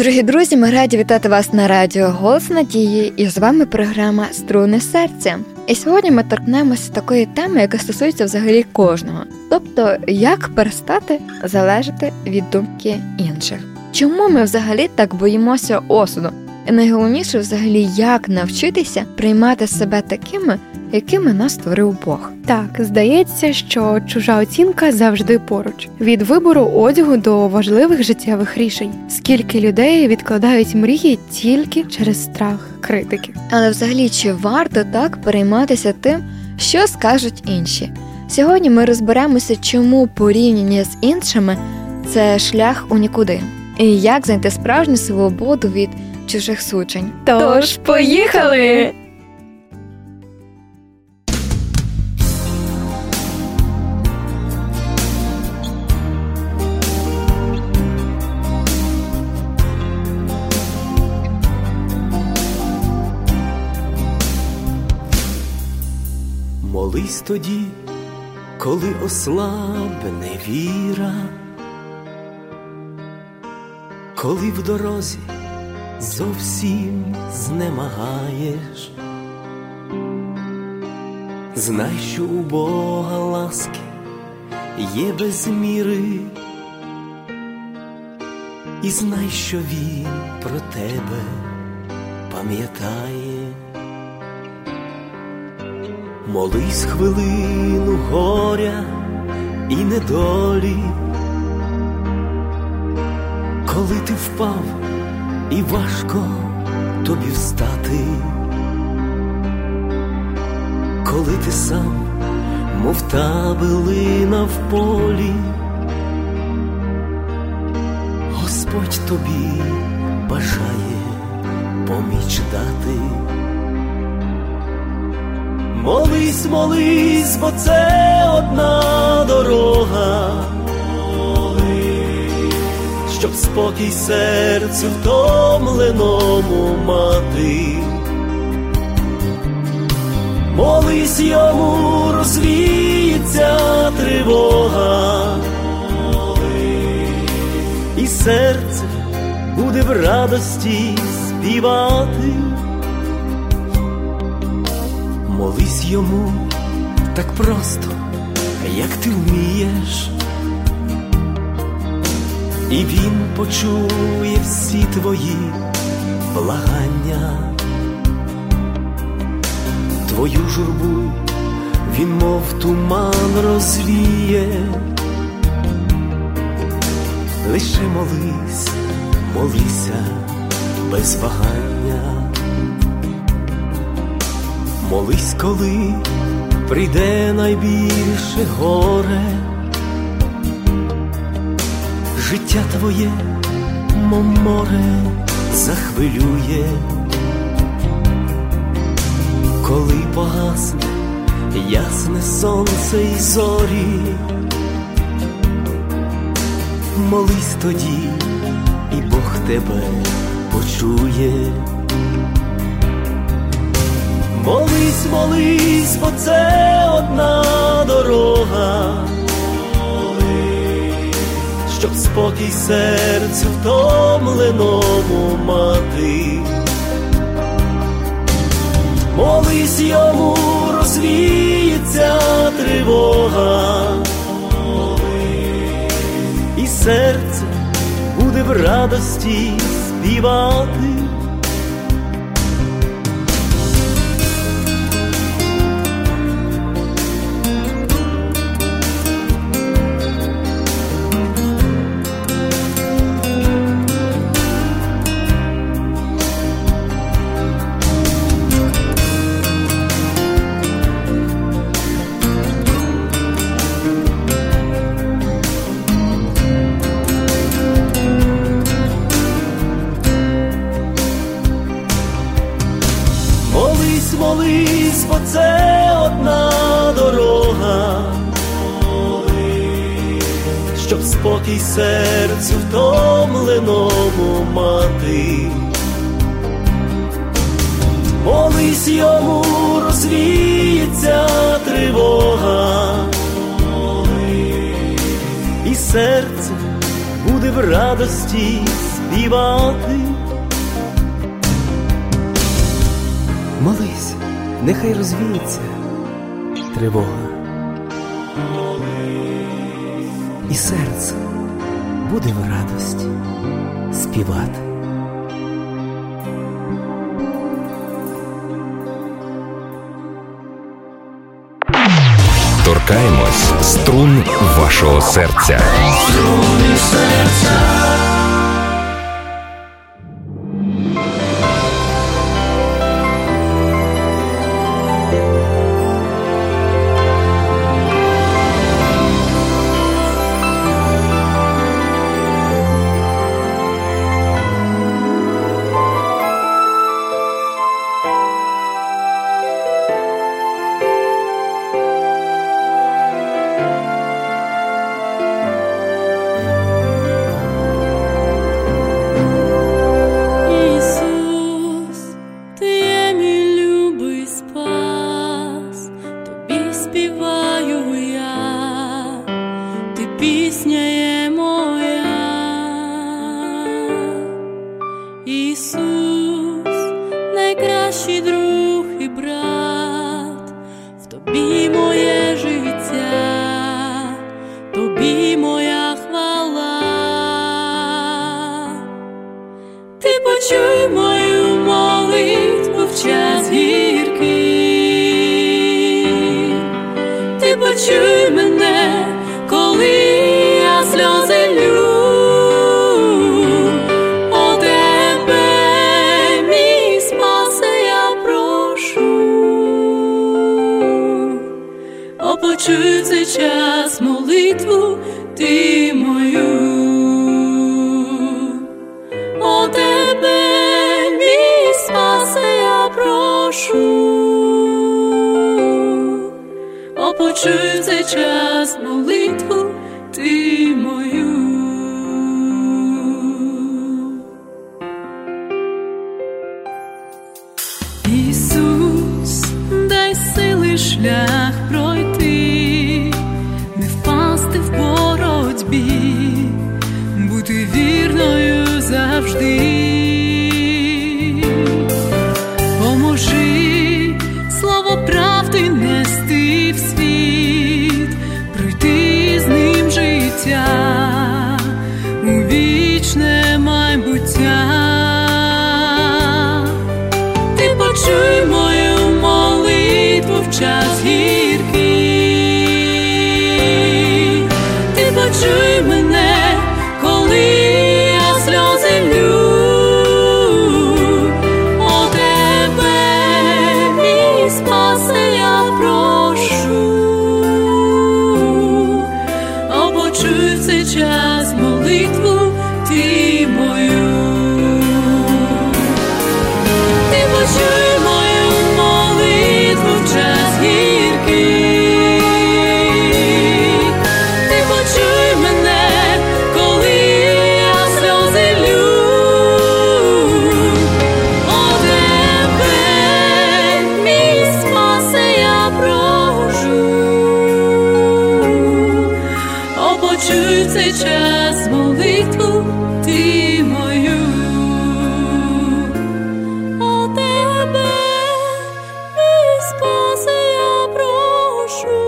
Дорогі друзі, ми раді вітати вас на радіо «Голос надії» і з вами програма «Струни серця». І сьогодні ми торкнемося такої теми, яка стосується взагалі кожного. Тобто, як перестати залежати від думки інших. Чому ми взагалі так боїмося осуду? І найголовніше взагалі, як навчитися приймати себе такими, якими нас створив Бог. Так, здається, що чужа оцінка завжди поруч. Від вибору одягу до важливих життєвих рішень. Скільки людей відкладають мрії тільки через страх критики. Але взагалі, чи варто так перейматися тим, що скажуть інші? Сьогодні ми розберемося, чому порівняння з іншими – це шлях у нікуди. І як знайти справжню свободу від чужих суджень. Тож, поїхали! Молись тоді, коли ослабне віра, коли в дорозі зовсім знемагаєш. Знай, що у Бога ласки є без міри, і знай, що Він про тебе пам'ятає. Молись хвилину горя і недолі, коли ти впав і важко тобі встати, коли ти сам, мов та билина в полі, Господь тобі бажає поміч дати. Молись, молись, бо це одна дорога, щоб спокій серцю втомленому мати. Молись йому, розвіється тривога, і серце буде в радості співати. Молись йому так просто, як ти вмієш, і він почує всі твої благання. Твою журбу він мов туман розвіє. Лише молись, молися без вагання. Молись, коли прийде найбільше горе, життя твоє, мов море, захвилює. Коли погасне ясне сонце й зорі, молись тоді, і Бог тебе почує. Молись, молись, бо це одна дорога, щоб спокій серцю втомленому мати. Молись йому, розвіється тривога, і серце буде в радості співати. Молись, бо це одна дорога, щоб спокій серцю втомленому мати. Молись йому, розвіється тривога, і серце буде в радості співати. співати. Молись, нехай розвіється тривога, і серце буде в радості співати. Торкаємось струн вашого серця. Струни серця. Найкращий друг і брат, в тобі моє життя, тобі моя хвала. Ти почуй мою молитву в час гіркий, ти почуй мене, коли я сльози лью. Почуй цей час молитву ти мою. О тебе, мій спасе, я прошу. О, почуй цей час молитву ти мою. Ісус, дай сили шлях пройти, не впасти в боротьбі, бути вірною завжди. Поможи слово правди нести в світ, пройти з ним життя у вічне майбуття. Ти почуй мою молитву в час гіркий, ти почуй мене, коли я сльози лью. О тебе, мій спасе, я прошу. О, почуй в цей час молитву ти мою. Ти почуй мою молитву в час гіркий, ти почуй мене, коли я сльози лью. О тебе, мій спасе, я прошу. О, почуй в цей час молитву ти мою. О тебе, мій спасе, я прошу.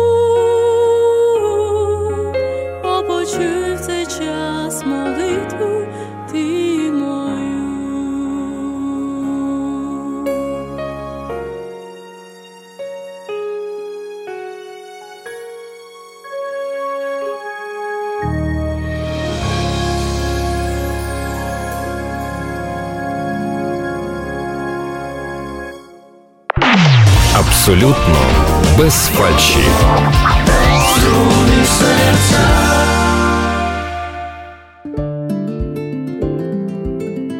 О, почуй в цей час молитву ти мою. Абсолютно без фальші. Струни серця.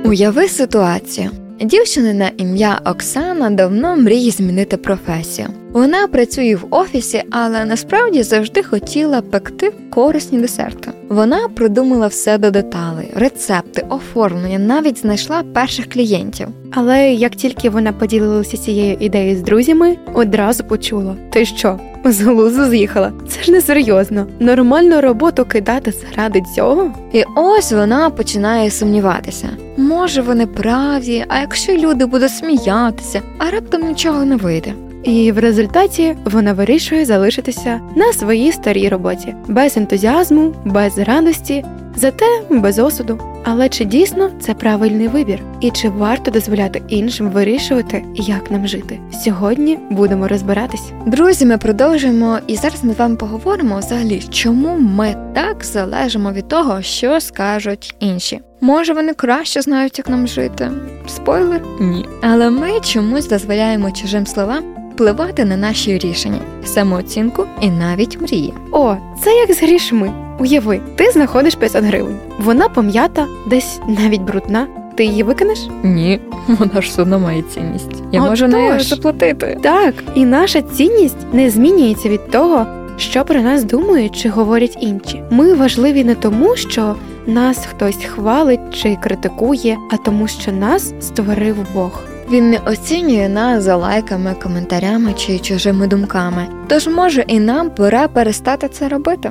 Уяви ситуацію. Дівчина на ім'я Оксана давно мріє змінити професію. Вона працює в офісі, але насправді завжди хотіла пекти корисні десерти. Вона продумала все до деталей, рецепти, оформлення, навіть знайшла перших клієнтів. Але як тільки вона поділилася цією ідеєю з друзями, одразу почула: ти що, з глузду з'їхала? Це ж не серйозно. Нормальну роботу кидати заради цього? І ось вона починає сумніватися. Може, вони праві, а якщо люди будуть сміятися, а раптом нічого не вийде. І в результаті вона вирішує залишитися на своїй старій роботі. Без ентузіазму, без радості, зате без осуду. Але чи дійсно це правильний вибір? І чи варто дозволяти іншим вирішувати, як нам жити? Сьогодні будемо розбиратись. Друзі, ми продовжуємо і зараз ми з вами поговоримо взагалі, чому ми так залежимо від того, що скажуть інші. Може, вони краще знають, як нам жити? Спойлер? Ні. Але ми чомусь дозволяємо чужим словам впливати на наші рішення, самооцінку і навіть мрії. О, це як з грішми. Уяви, ти знаходиш 500 гривень. Вона пом'ята, десь навіть брудна. Ти її викинеш? Ні, вона ж все одно має цінність. Я можу Отож. нею заплатити. Так, і наша цінність не змінюється від того, що про нас думають чи говорять інші. Ми важливі не тому, що нас хтось хвалить чи критикує, а тому, що нас створив Бог. Він не оцінює нас за лайками, коментарями чи чужими думками. Тож, може, і нам пора перестати це робити.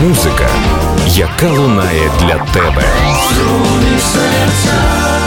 Музика, яка лунає для тебе. Струни серця.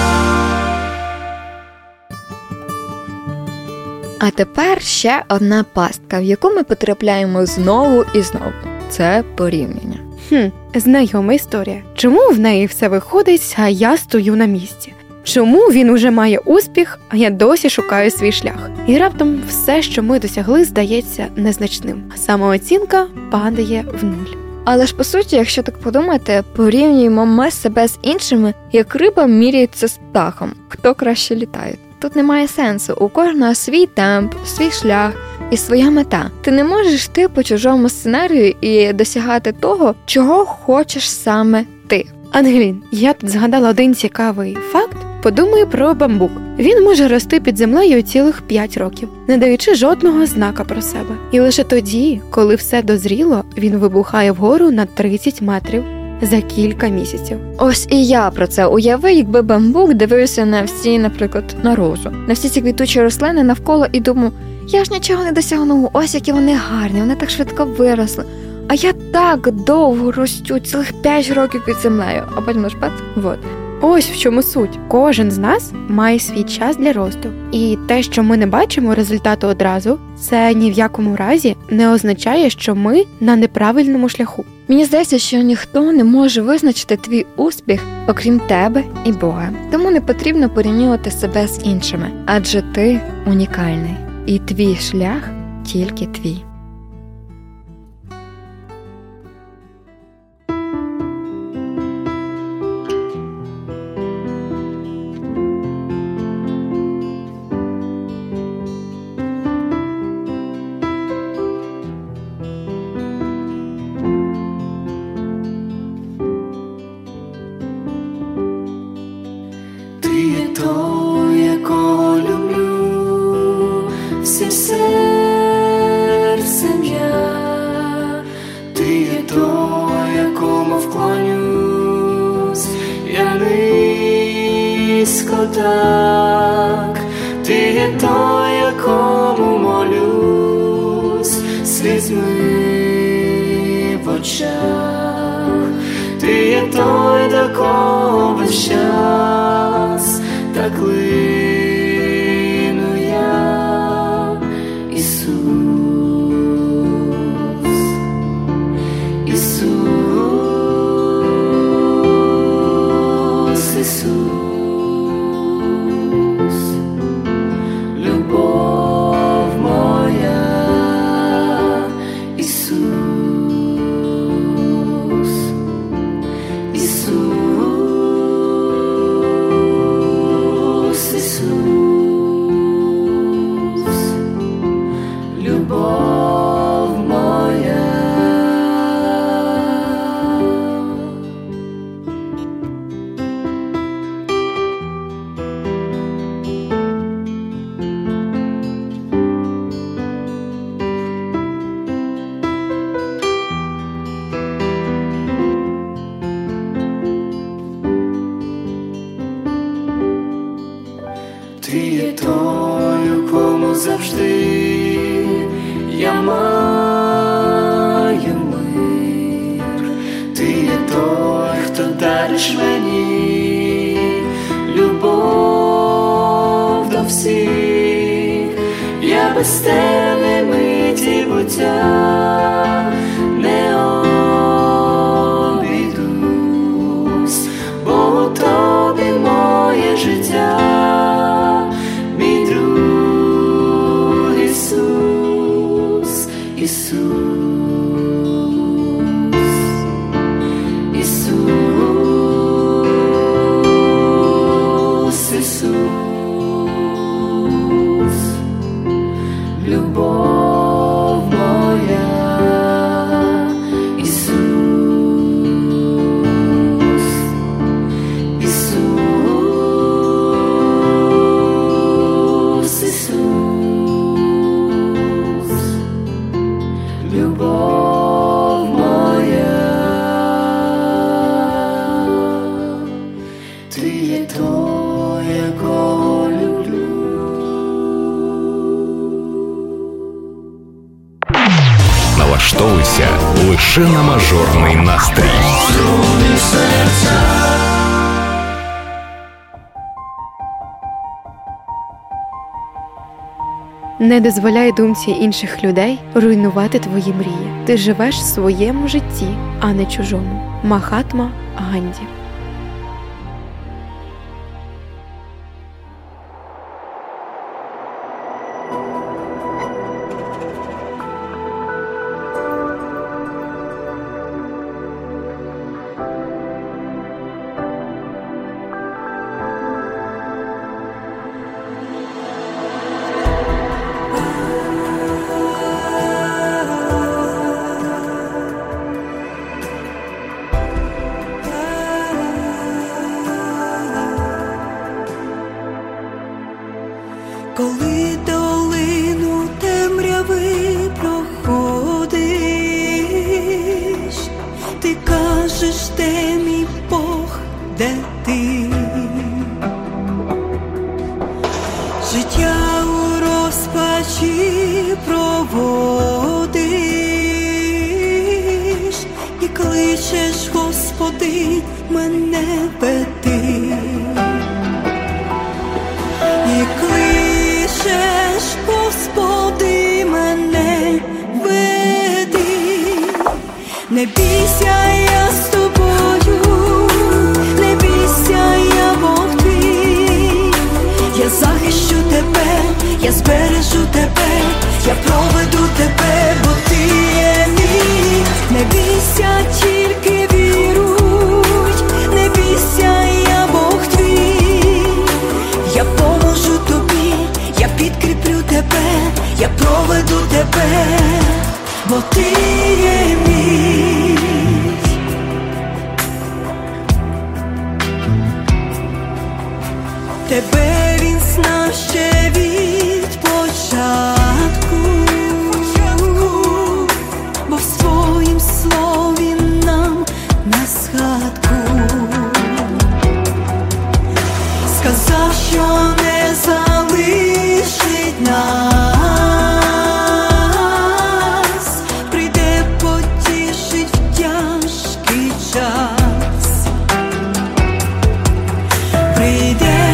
А тепер ще одна пастка, в яку ми потрапляємо знову і знову. Це порівняння. Знайома історія. Чому в неї все виходить, а я стою на місці? Чому він уже має успіх, а я досі шукаю свій шлях? І раптом все, що ми досягли, здається незначним. Самооцінка падає в нуль. Але ж по суті, якщо так подумати, порівнюємо ми себе з іншими, як риба міряється з птахом. Хто краще літає? Тут немає сенсу. У кожного свій темп, свій шлях і своя мета. Ти не можеш йти по чужому сценарію і досягати того, чого хочеш саме ти. Ангелін, я тут згадала один цікавий факт. Подумай про бамбук. Він може рости під землею цілих 5 років, не даючи жодного знака про себе. І лише тоді, коли все дозріло, він вибухає вгору на 30 метрів за кілька місяців. Ось і я про це уяви, якби бамбук дивився на всі, наприклад, на розу, на всі ці квітучі рослини навколо і думав, я ж нічого не досягнув, ось які вони гарні, вони так швидко виросли. А я так довго росту, цілих 5 років під землею, а потім наш бац, вот. Ось в чому суть. Кожен з нас має свій час для росту. І те, що ми не бачимо результату одразу, це ні в якому разі не означає, що ми на неправильному шляху. Мені здається, що ніхто не може визначити твій успіх, окрім тебе і Бога. Тому не потрібно порівнювати себе з іншими, адже ти унікальний. І твій шлях тільки твій. Всім серцем ти є той, якому вклонюсь, я низько так, ти є той, якому молюсь, слізьми в очах, ти є той, до кого весь час так Ти є той, у кому завжди я маю мир. Ти є той, хто дариш мені любов до всіх. Я без тебе миті буття не обійдусь, бо у тобі моє життя. Любов моя. налаштовуйся лише на мажорний настрій. Струни серця. Не дозволяй думці інших людей руйнувати твої мрії. Ти живеш в своєму житті, а не чужому. Махатма Ганді. Коли долину темряви проходиш, ти кажеш, де мій Бог, де ти? Життя у розпачі проводиш і кличеш, Господи, мене веди. І кличеш, Господи, мене веди. Не бійся, я з тобою, не бійся, я Бог твій. Я захищу тебе, я збережу тебе, я проведу тебе, бо ти є мій. Не бійся, тільки віруй, не бійся, я Бог твій. Я поможу тобі, я підкріплю тебе, я проведу тебе, бо ти є мій. Тебе він знав ще від початку, бо в своїм слові нам на згадку сказав, що не залишить нас, прийде потішить в тяжкий час, прийде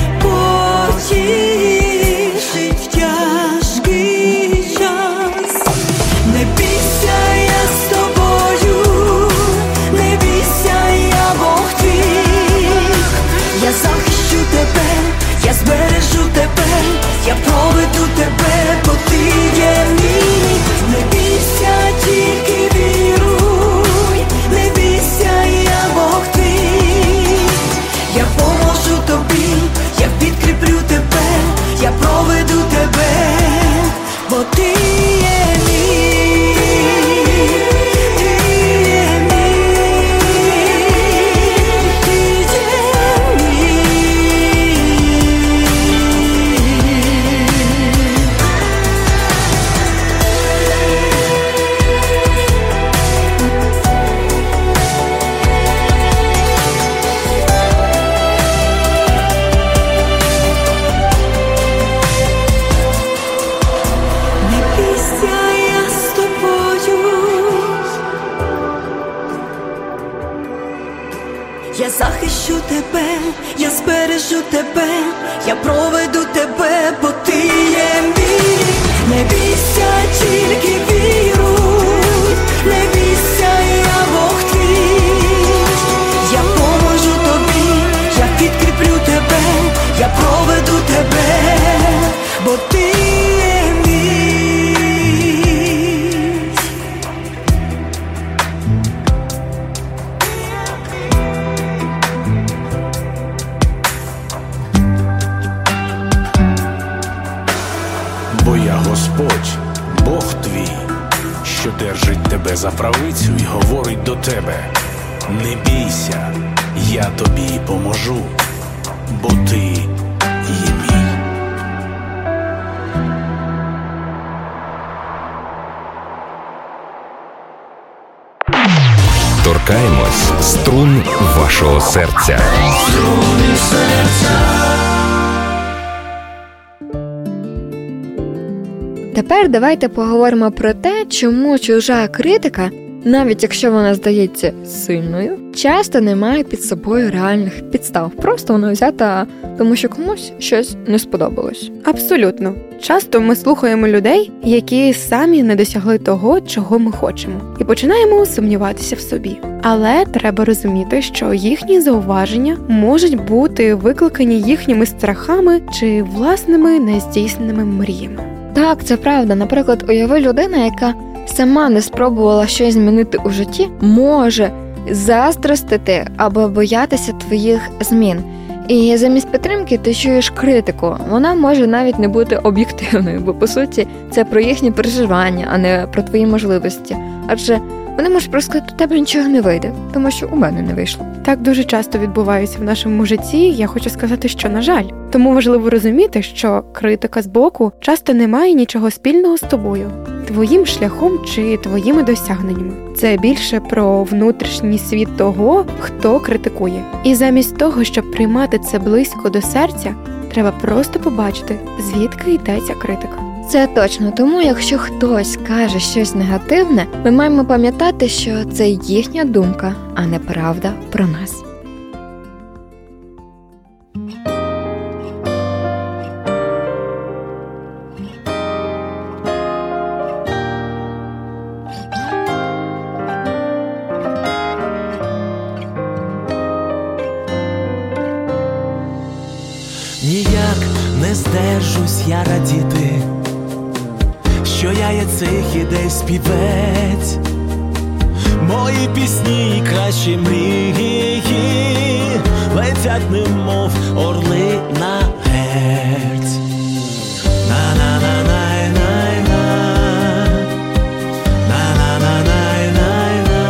потішить в тяжкий час. Не бійся, я з тобою, не бійся, я Бог твій. Я захищу тебе, я збережу тебе, я проведу тебе, бо ти є мій. Не бійся, тільки віруй, не бійся, я Бог твій. Я поможу тобі, я підкріплю тебе, я проведу тебе, бо ти є мій. Ти є мій. Ти є мій. Не бійся, я з тобою. Я захищу тебе, я збережу тебе, я проведу тебе, бо ти є мій. Не бійся, тільки віруй, не бійся, я Бог твій. Я поможу тобі, я підкріплю тебе, я проведу тебе, бо ти є мій. Бо я Господь, Бог твій, що держить тебе за правицю і говорить до тебе: не бійся, я тобі поможу, бо ти є мій. Торкаємось струн вашого серця. Струни серця. Тепер давайте поговоримо про те, чому чужа критика, навіть якщо вона здається сильною, часто не має під собою реальних підстав. Просто вона взята, тому що комусь щось не сподобалось. Абсолютно. Часто ми слухаємо людей, які самі не досягли того, чого ми хочемо, і починаємо сумніватися в собі. Але треба розуміти, що їхні зауваження можуть бути викликані їхніми страхами чи власними нездійсненими мріями. Так, це правда. Наприклад, уяви людина, яка сама не спробувала щось змінити у житті, може заздростити або боятися твоїх змін. І замість підтримки ти чуєш критику. Вона може навіть не бути об'єктивною, бо, по суті, це про їхні переживання, а не про твої можливості. Адже вони можуть просто сказати, у тебе нічого не вийде, тому що у мене не вийшло. Так дуже часто відбувається в нашому житті, я хочу сказати, що на жаль. Тому важливо розуміти, що критика збоку часто не має нічого спільного з тобою, твоїм шляхом чи твоїми досягненнями. Це більше про внутрішній світ того, хто критикує. І замість того, щоб приймати це близько до серця, треба просто побачити, звідки йде ця критика. Це точно, тому якщо хтось каже щось негативне, ми маємо пам'ятати, що це їхня думка, а не правда про нас. Ніяк не здержусь я радіти, що я є цих ідей співець. Мої пісні і кращі мрії летять немов орли на герць. На-на-на-най-най-на, на-на-на-най-най-на.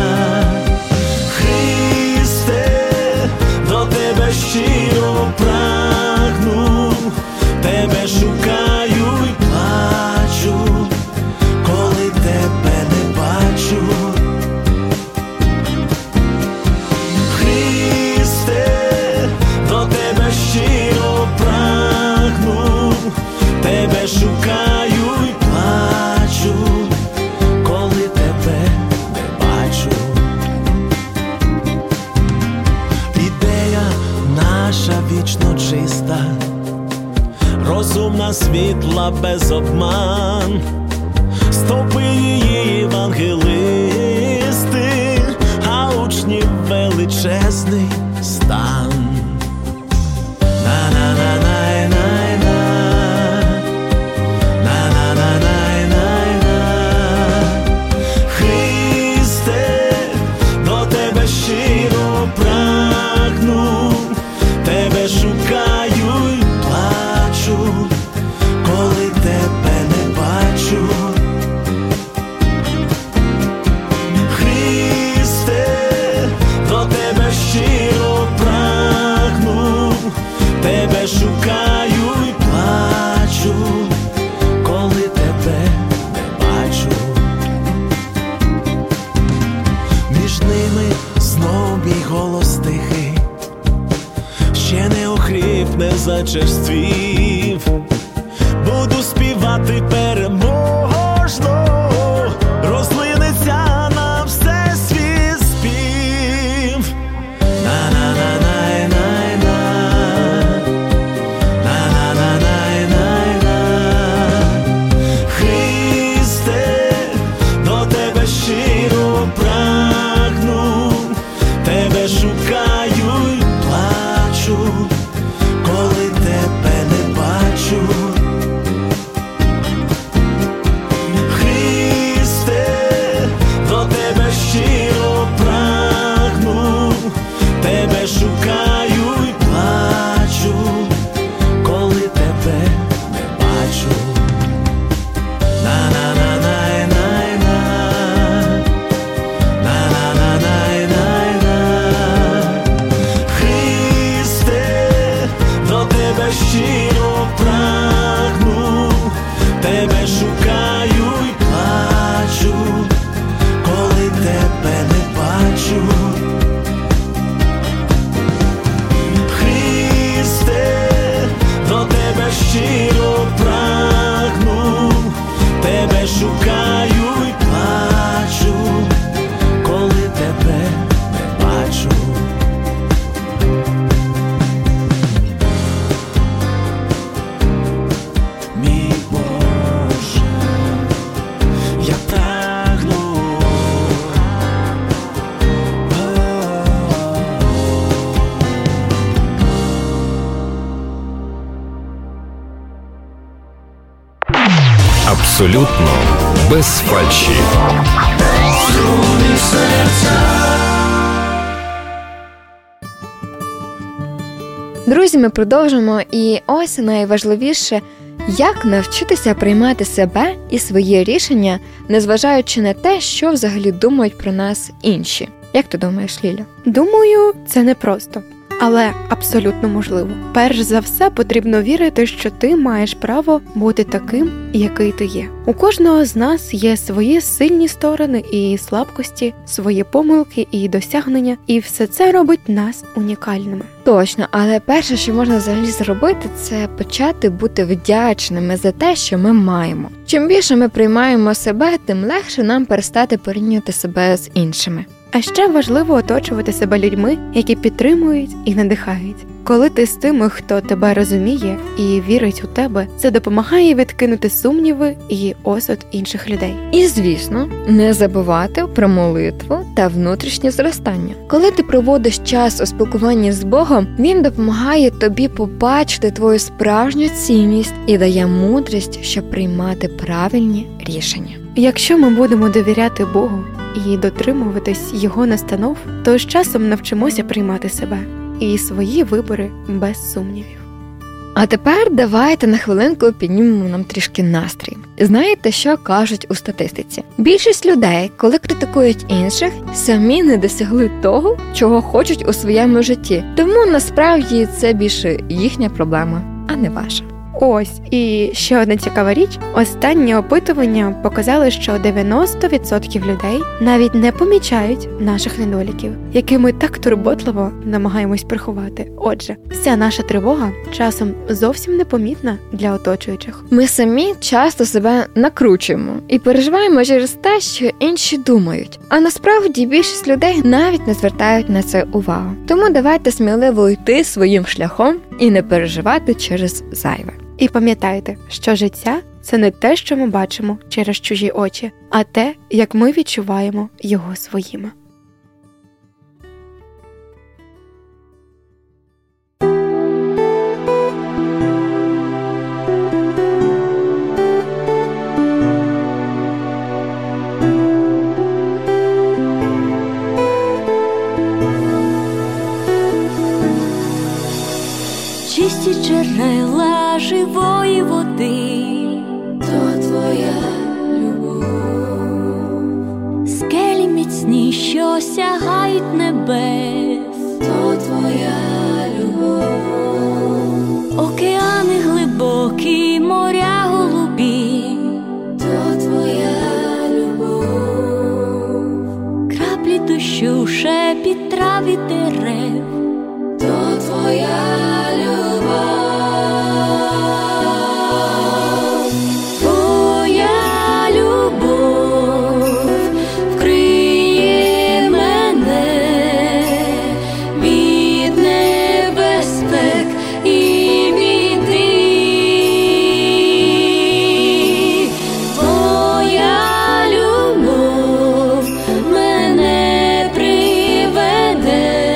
Христе, до тебе щиро прагну, тебе шукаю й плачу, коли тебе не бачу. Христе, до тебе щиро прагну, тебе шукаю й плачу, коли тебе не бачу. Ідея наша вічно чиста, розумна, світла, без обман, стопи її євангелисти, а учнів величезний стан. На-на-на-най-най-на, на-на-на-най-най-на. Христе, до тебе щиро прагну, тебе шукаю й плачу, коли тебе не бачу. Христе, до тебе щиро прагну, тебе шукаю й плачу, коли тебе не бачу. Між ними знов мій голос тихий, ще не охріп, не зачерствів. Буду співати переможно, розлинеться на все свій спів. На-на-на-най-най-на, на-на-на-най-най-на. Христе, до тебе щиро прагну, тебе шукаю й плачу, коли тебе не бачу. Абсолютно без фальші. Струни серця. Друзі, ми продовжимо, і ось найважливіше, як навчитися приймати себе і свої рішення, незважаючи на те, що взагалі думають про нас інші. Як ти думаєш, Ліля? Думаю, це непросто, але абсолютно можливо. Перш за все, потрібно вірити, що ти маєш право бути таким, який ти є. У кожного з нас є свої сильні сторони і слабкості, свої помилки і досягнення, і все це робить нас унікальними. Точно, але перше, що можна взагалі зробити, це почати бути вдячними за те, що ми маємо. Чим більше ми приймаємо себе, тим легше нам перестати порівнювати себе з іншими. А ще важливо оточувати себе людьми, які підтримують і надихають. Коли ти з тими, хто тебе розуміє і вірить у тебе, це допомагає відкинути сумніви і осуд інших людей. І, звісно, не забувати про молитву та внутрішнє зростання. Коли ти проводиш час у спілкуванні з Богом, Він допомагає тобі побачити твою справжню цінність і дає мудрість, щоб приймати правильні рішення. Якщо ми будемо довіряти Богу і дотримуватись Його настанов, то з часом навчимося приймати себе і свої вибори без сумнівів. А тепер давайте на хвилинку піднімемо нам трішки настрій. Знаєте, що кажуть у статистиці? Більшість людей, коли критикують інших, самі не досягли того, чого хочуть у своєму житті. Тому насправді це більше їхня проблема, а не ваша. Ось, і ще одна цікава річ. Останні опитування показали, що 90% людей навіть не помічають наших недоліків, які ми так турботливо намагаємось приховати. Отже, вся наша тривога часом зовсім непомітна для оточуючих. Ми самі часто себе накручуємо і переживаємо через те, що інші думають. А насправді більшість людей навіть не звертають на це увагу. Тому давайте сміливо йти своїм шляхом і не переживати через зайве. І пам'ятайте, що життя – це не те, що ми бачимо через чужі очі, а те, як ми відчуваємо його своїми. Чисті джерела живої води, то твоя любов. Скелі міцні, що сягають небес, то твоя любов. Океани глибокі, моря голубі, то твоя любов. Краплі дощу, шепіт трав і дерев, то твоя мене приведе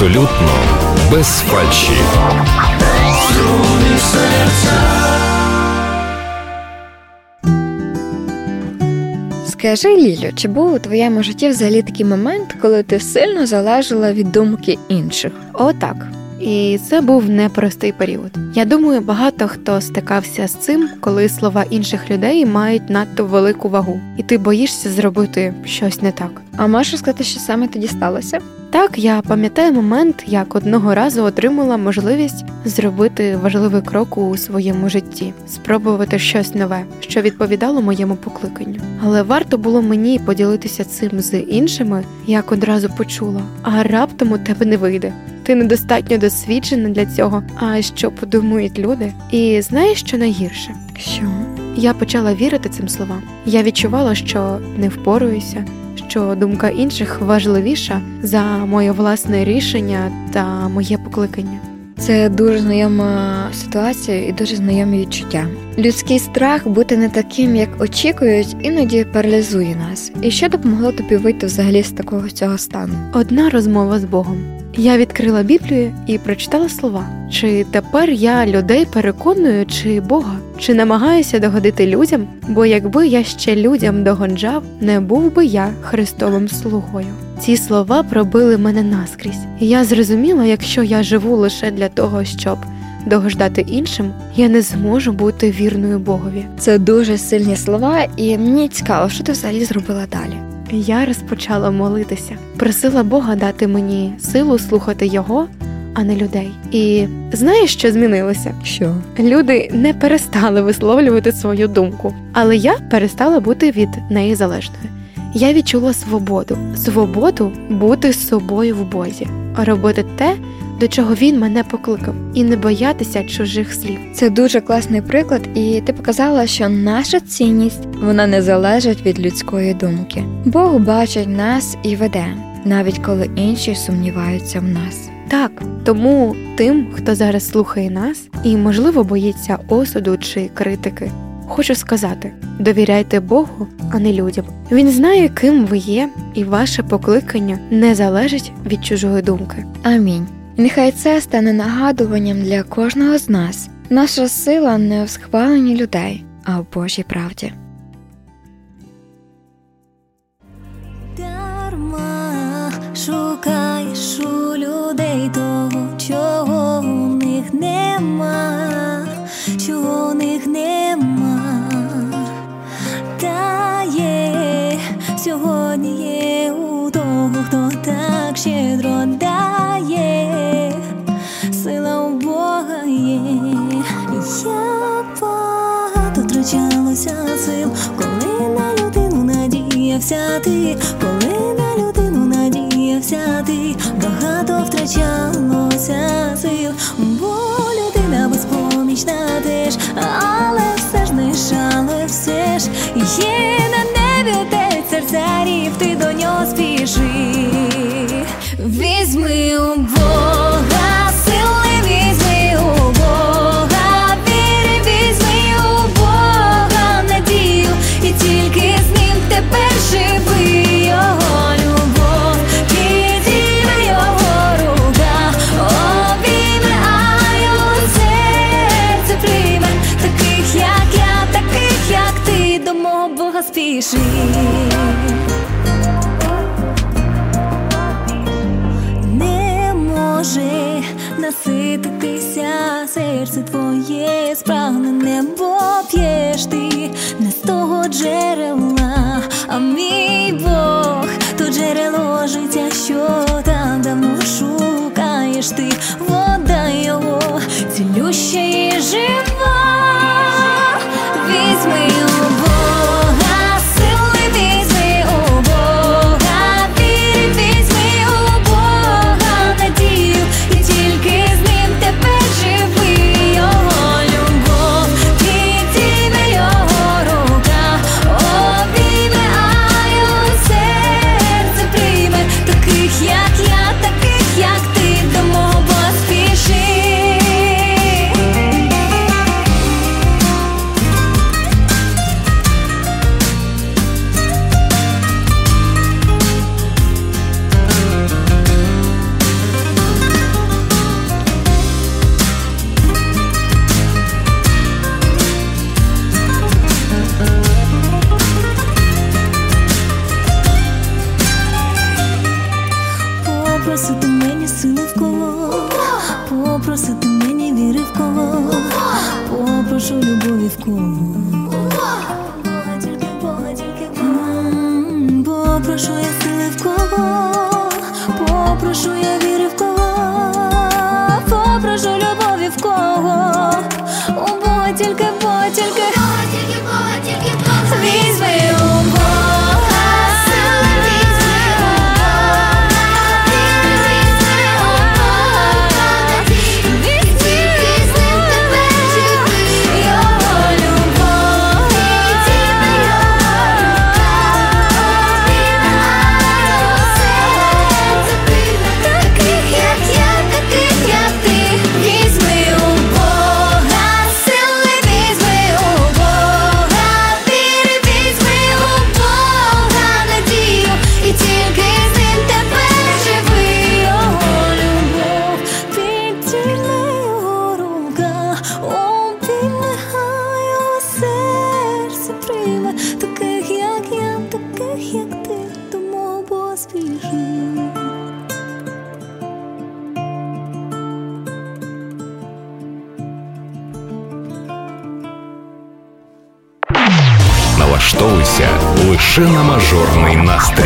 абсолютно без фальші. Струни серця. Скажи, Лілю, чи був у твоєму житті взагалі такий момент, коли ти сильно залежала від думки інших? Отак. І це був непростий період. Я думаю, багато хто стикався з цим, коли слова інших людей мають надто велику вагу, і ти боїшся зробити щось не так. А можеш сказати, що саме тоді сталося? Так, я пам'ятаю момент, як одного разу отримала можливість зробити важливий крок у своєму житті, спробувати щось нове, що відповідало моєму покликанню. Але варто було мені поділитися цим з іншими, як одразу почула, а раптом у тебе не вийде. Ти недостатньо досвідчена для цього, а що подумають люди? І знаєш, що найгірше? Що? Я почала вірити цим словам. Я відчувала, що не впораюся, що думка інших важливіша за моє власне рішення та моє покликання. Це дуже знайома ситуація і дуже знайомі відчуття. Людський страх бути не таким, як очікують, іноді паралізує нас. І що допомогло тобі вийти взагалі з такого цього стану? Одна розмова з Богом. Я відкрила Біблію і прочитала слова. Чи тепер я людей переконую, чи Бога? Чи намагаюся догодити людям? Бо якби я ще людям догоджав, не був би я Христовим слугою. Ці слова пробили мене наскрізь. І я зрозуміла, якщо я живу лише для того, щоб догоджати іншим, я не зможу бути вірною Богові. Це дуже сильні слова, і мені цікаво, що ти взагалі зробила далі? Я розпочала молитися, просила Бога дати мені силу слухати Його, а не людей. І знаєш, що змінилося? Що? Люди не перестали висловлювати свою думку, але я перестала бути від неї залежною. Я відчула свободу бути з собою в Бозі, робити те, до чого Він мене покликав, і не боятися чужих слів. Це дуже класний приклад, і ти показала, що наша цінність, вона не залежить від людської думки. Бог бачить нас і веде, навіть коли інші сумніваються в нас. Так, тому тим, хто зараз слухає нас і, можливо, боїться осуду чи критики, хочу сказати, довіряйте Богу, а не людям. Він знає, ким ви є, і ваше покликання не залежить від чужої думки. Амінь. Нехай це стане нагадуванням для кожного з нас. Наша сила не в схваленні людей, а в Божій правді. Дарма шукаєш у людей того, чого у них нема, чого у них нема. Та є, сьогодні є у того, хто так щедро дає. Сила у Бога є. Як багато втрачалося сил, коли на людину надіявся ти, коли на людину надіявся ти, багато втрачалося сил, бо людина безпомічна теж, але все ж не шале, все ж є на небі Отець царів, ти до нього спіши. Візьми у Бога сили, візьми у Бога віри, візьми у Бога надію, і тільки з ним тепер живи. Його любов підійме, його рука обійме, а його серце прийме. Таких, як я, таких, як ти, до мого Бога спіши. Може насититися серце твоє спрагнене, бо п'єш ти не з того джерела, а мій Бог то джерело життя, що там давно шукаєш ти, вода його цілюща і жива. Візьми у Бога сили, візьми у Бога віри, візьми у Бога надію, і тільки з ним тепер живи. Його любов Попрошу любові в кого? Попрошу я сили в кого? Попрошу я віри в кого? Попрошу любові в кого? У Бога тільки, Бога тільки, візьми у Бога сили, візьми у Бога віри, візьми у Бога надію, і тільки з ним тебе живи. Його любов, і тільки його любов, обіймає серце прийме, таких як я, таких як ти. Візьми у Бога сили, візьми у Бога віри, візьми у Бога надію, і тільки з ним тепер живи. Його любов підійме, його рука обійме, хай його серце прийме, таких як я, таких як ти, до мого Бога спіши. Налаштовуйся лише на мажорний настрій.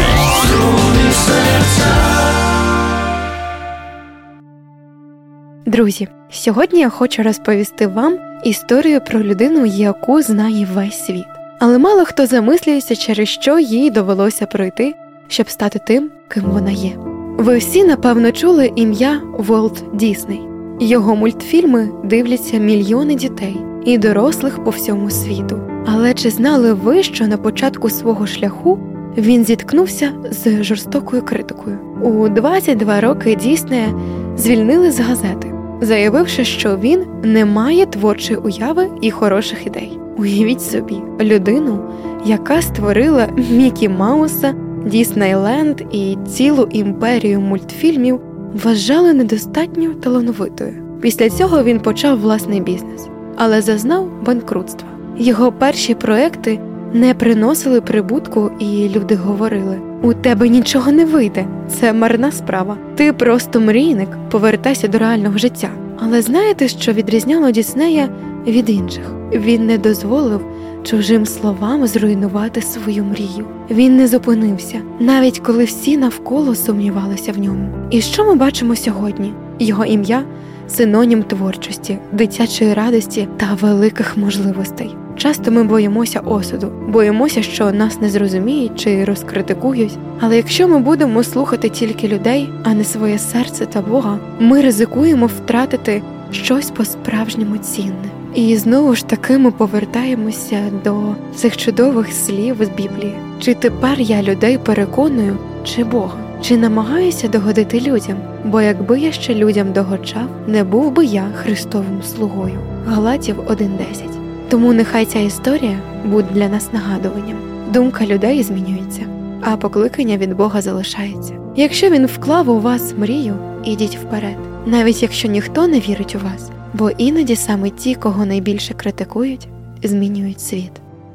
Друзі, сьогодні я хочу розповісти вам історію про людину, яку знає весь світ. Але мало хто замислюється, через що їй довелося пройти, щоб стати тим, ким вона є. Ви всі, напевно, чули ім'я Волт Дісней. Його мультфільми дивляться мільйони дітей і дорослих по всьому світу. Але чи знали ви, що на початку свого шляху він зіткнувся з жорстокою критикою? У 22 роки Діснея звільнили з газети, заявивши, що він не має творчої уяви і хороших ідей. Уявіть собі, людину, яка створила Мікі Мауса, Діснейленд і цілу імперію мультфільмів, вважали недостатньо талановитою. Після цього він почав власний бізнес, але зазнав банкрутства. Його перші проекти не приносили прибутку, і люди говорили: «У тебе нічого не вийде, це марна справа, ти просто мрійник, повертайся до реального життя». Але знаєте, що відрізняло Діснея від інших? Він не дозволив чужим словам зруйнувати свою мрію. Він не зупинився, навіть коли всі навколо сумнівалися в ньому. І що ми бачимо сьогодні? Його ім'я – синонім творчості, дитячої радості та великих можливостей. Часто ми боїмося осуду, боїмося, що нас не зрозуміють чи розкритикують. Але якщо ми будемо слухати тільки людей, а не своє серце та Бога, ми ризикуємо втратити щось по-справжньому цінне. І знову ж таки ми повертаємося до цих чудових слів з Біблії. Чи тепер я людей переконую, чи Бога? Чи намагаюся догодити людям? Бо якби я ще людям догоджав, не був би я Христовим слугою. Галатів 1:10. Тому нехай ця історія буде для нас нагадуванням. Думка людей змінюється, а покликання від Бога залишається. Якщо Він вклав у вас мрію, ідіть вперед. Навіть якщо ніхто не вірить у вас, бо іноді саме ті, кого найбільше критикують, змінюють світ.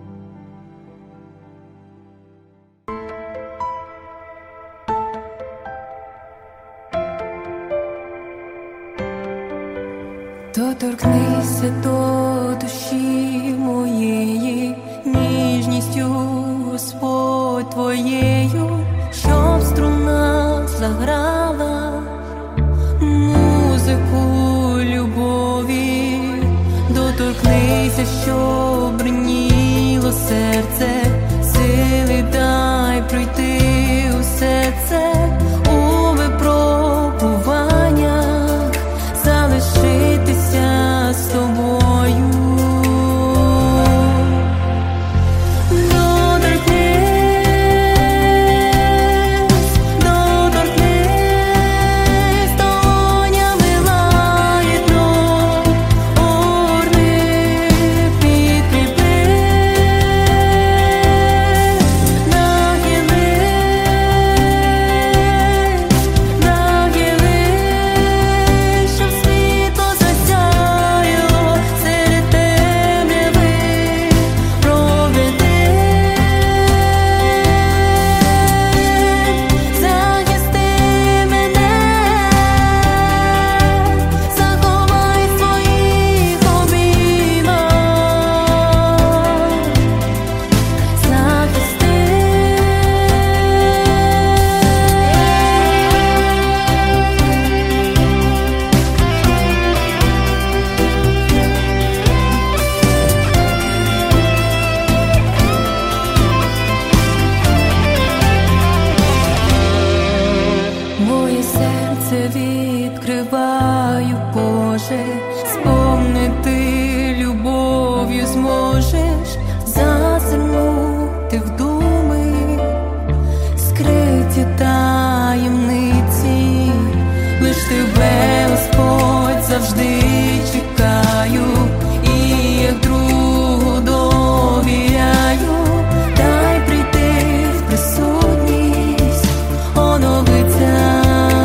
Доторкнися до душі моєї, ніжністю, Господь, Твоєю, щоб струна заграла музику любові. Доторкнися, щоб можеш зазирнути в думи, скриті таємниці, лиш тебе, Господь, завжди чекаю, і як другу довіряю. Дай прийти в присутність, оновиться.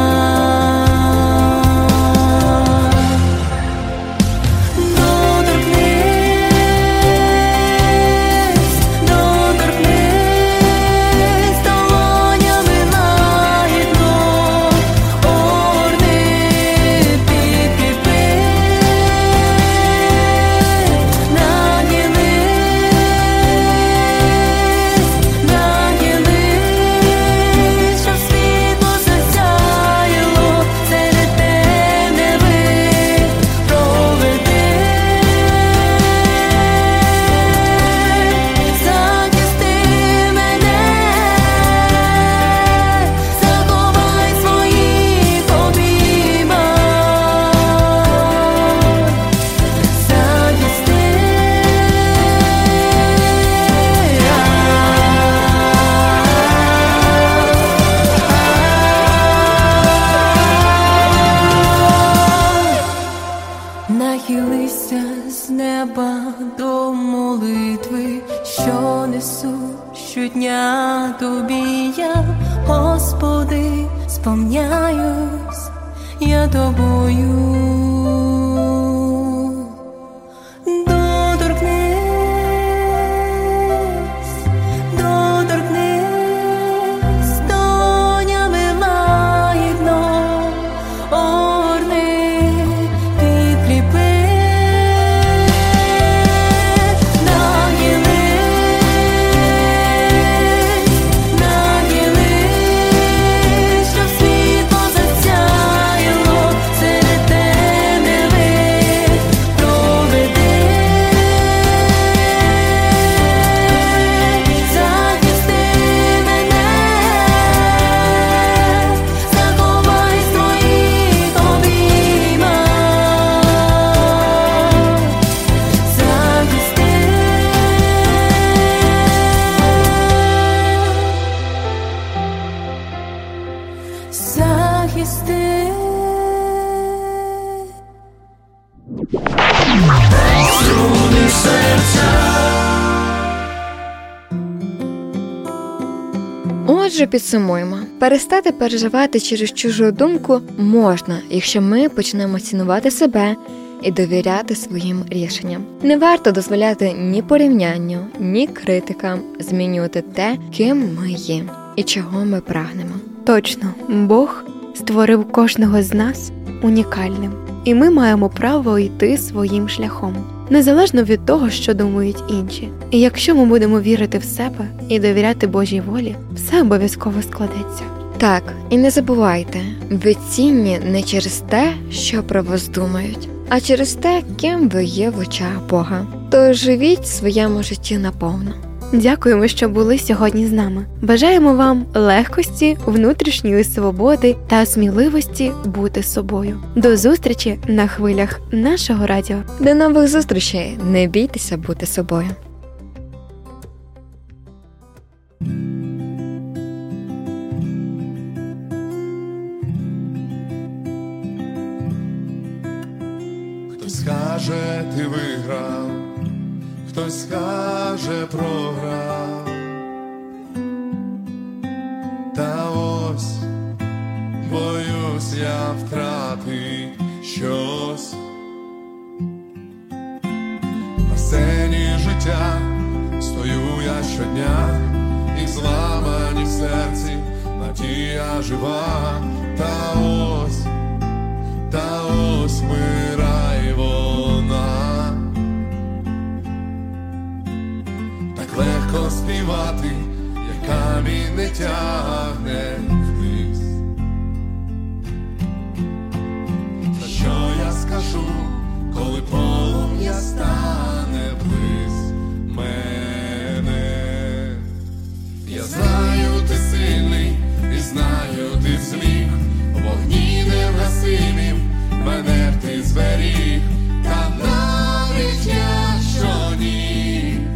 Нахилися з неба до молитви, що несу щодня тобі я, Господи, сповняюсь я тобою. Доторкнись, донями лагідно, огорни, підкріпи. Нахились, щоб світло засяяло серед темряви, проведи. Захисти мене, заховай в твоїх обіймах. Захисти. Захисти. Отже, підсумуємо. Перестати переживати через чужу думку можна, якщо ми почнемо цінувати себе і довіряти своїм рішенням. Не варто дозволяти ні порівнянню, ні критикам змінювати те, ким ми є і чого ми прагнемо. Точно, Бог створив кожного з нас унікальним, і ми маємо право йти своїм шляхом, незалежно від того, що думають інші. І якщо ми будемо вірити в себе і довіряти Божій волі, все обов'язково складеться. Так, і не забувайте, ви цінні не через те, що про вас думають, а через те, ким ви є в очах Бога. Тож живіть в своєму житті наповно. Дякуємо, що були сьогодні з нами. Бажаємо вам легкості, внутрішньої свободи та сміливості бути собою. До зустрічі на хвилях нашого радіо. До нових зустрічей! Не бійтеся бути собою. Хтось скаже, ти виграв, хтось скаже, програв. Та ось боюсь я втрати щось. На сцені життя стою я щодня, і зламані в серці надія жива. Та ось вмирає вона. Так легко співати, як камінь не тягне вниз. Та що я скажу, коли полум'я стане близь мене? Я знаю, ти сильний, і знаю, ти зміг вогні невгасимім мене ти зберіг. Та навіть якщо ні,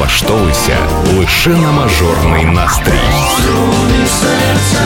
налаштовуйся лише на мажорний настрій. Струни серця